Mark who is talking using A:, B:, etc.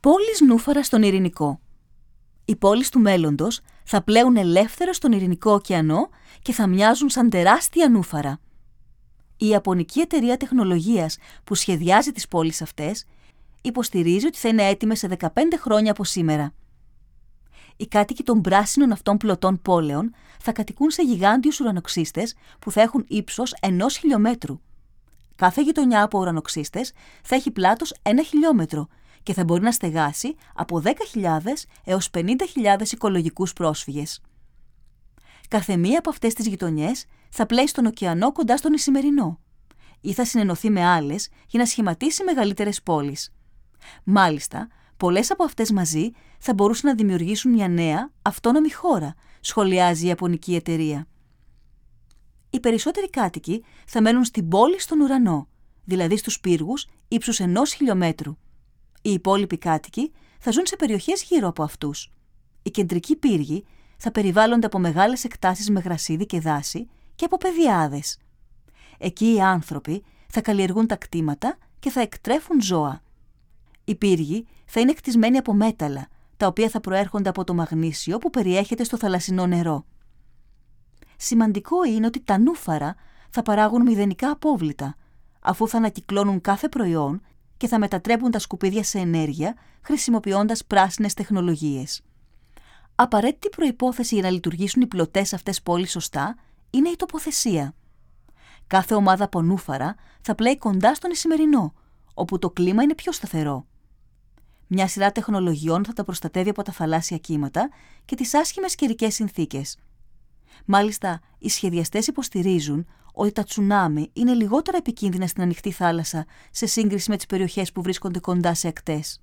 A: Πόλεις νούφαρα στον Ειρηνικό. Οι πόλεις του μέλλοντος θα πλέουν ελεύθερα στον Ειρηνικό ωκεανό και θα μοιάζουν σαν τεράστια νούφαρα. Η Ιαπωνική εταιρεία τεχνολογίας που σχεδιάζει τις πόλεις αυτές υποστηρίζει ότι θα είναι έτοιμες σε 15 χρόνια από σήμερα. Οι κάτοικοι των πράσινων αυτών πλωτών πόλεων θα κατοικούν σε γιγάντιους ουρανοξύστες που θα έχουν ύψος 1 χιλιόμετρου. Κάθε γειτονιά από ουρανοξύστες θα έχει πλάτος 1 χιλιόμετρο και θα μπορεί να στεγάσει από 10.000 έως 50.000 οικολογικούς πρόσφυγες. Κάθε μία από αυτές τις γειτονιές θα πλέει στον ωκεανό κοντά στον Ισημερινό ή θα συνενωθεί με άλλες για να σχηματίσει μεγαλύτερες πόλεις. Μάλιστα, πολλές από αυτές μαζί θα μπορούσαν να δημιουργήσουν μια νέα, αυτόνομη χώρα, σχολιάζει η Ιαπωνική εταιρεία. Οι περισσότεροι κάτοικοι θα μένουν στην πόλη στον ουρανό, δηλαδή στους πύργους ύψους 1 χιλιόμετρου. Οι υπόλοιποι κάτοικοι θα ζουν σε περιοχές γύρω από αυτούς. Οι κεντρικοί πύργοι θα περιβάλλονται από μεγάλες εκτάσεις με γρασίδι και δάση και από πεδιάδες. Εκεί οι άνθρωποι θα καλλιεργούν τα κτήματα και θα εκτρέφουν ζώα. Οι πύργοι θα είναι κτισμένοι από μέταλλα, τα οποία θα προέρχονται από το μαγνήσιο που περιέχεται στο θαλασσινό νερό. Σημαντικό είναι ότι τα νούφαρα θα παράγουν μηδενικά απόβλητα, αφού θα ανακυκλώνουν κάθε προϊόν και θα μετατρέπουν τα σκουπίδια σε ενέργεια χρησιμοποιώντας πράσινες τεχνολογίες. Απαραίτητη προϋπόθεση για να λειτουργήσουν οι πλωτές αυτές πόλεις σωστά είναι η τοποθεσία. Κάθε ομάδα από νούφαρα θα πλέει κοντά στον Ισημερινό, όπου το κλίμα είναι πιο σταθερό. Μια σειρά τεχνολογιών θα τα προστατεύει από τα θαλάσσια κύματα και τις άσχημες καιρικές συνθήκες. Μάλιστα, οι σχεδιαστές υποστηρίζουν ότι τα τσουνάμι είναι λιγότερα επικίνδυνα στην ανοιχτή θάλασσα σε σύγκριση με τις περιοχές που βρίσκονται κοντά σε ακτές.